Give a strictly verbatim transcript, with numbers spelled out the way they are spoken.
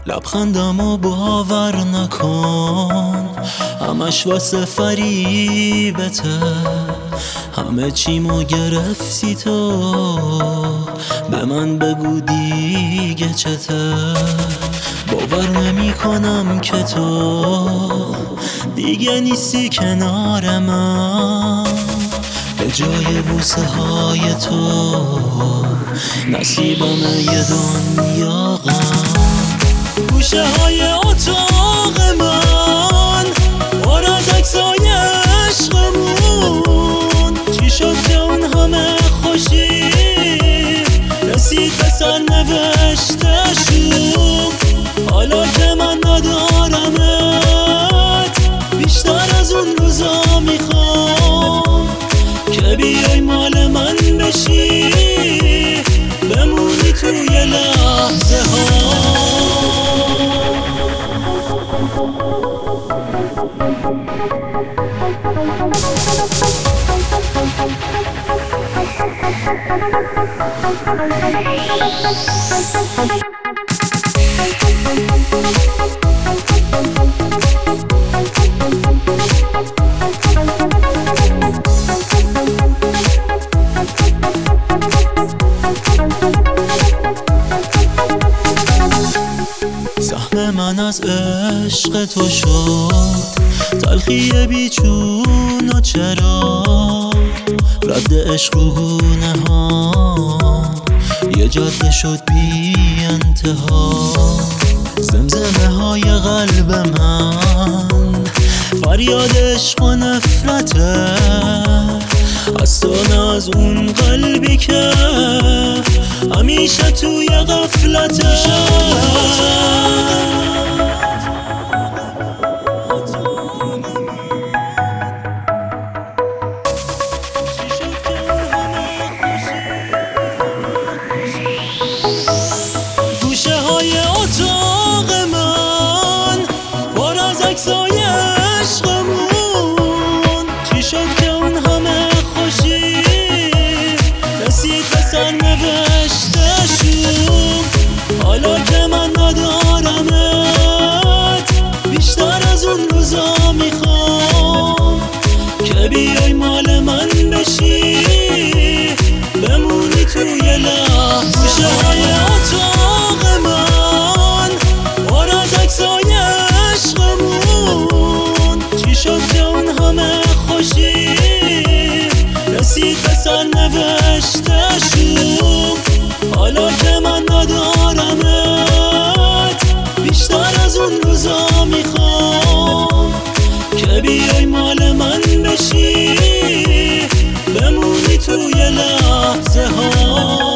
لبخندمو باور نکن، همش واسه فریبته. همه چیمو گرفتی تو، به من بگو دیگه چته. باور نمی کنم که تو دیگه نیستی کنار من. به جای بوسه های تو نصیبم یه دنیا غم. گوشه های اتاق من پر از عکسای عشقمون. چی شد که اون همه خوشی رسید به سرنوشتشون؟ حالا که من ندارمت بیشتر از اون روزا میخوام که بیای مال من بشی، بمونی توی لحظه ها. سهم من از عشق تو شد تلخی بیچون و چرا رد عشقونه ها یه جاده شد بی انتها. زمزمه های قلب من فریاد عشق و نفرته، از تو نه از اون قلبی که همیشه توی غفلته. گوشه های اتاق من پر از عکسای عشقمون. چی شد که اون همه خوشی رسید به سرنوشتشون؟ حالا که من ندارمت بیشتر از اون روزا میخوام که بیای مال من بشی، بمونی توی لحظه. گوشه های اتاق من پر از عکسای عشقمون. چی شد که اون همه خوشی رسید به سرنوشتشون؟ حالا که من ندارمت بیشتر از اون روزا میخوام که بیای مال من بشی، بمونی توی لحظه ها.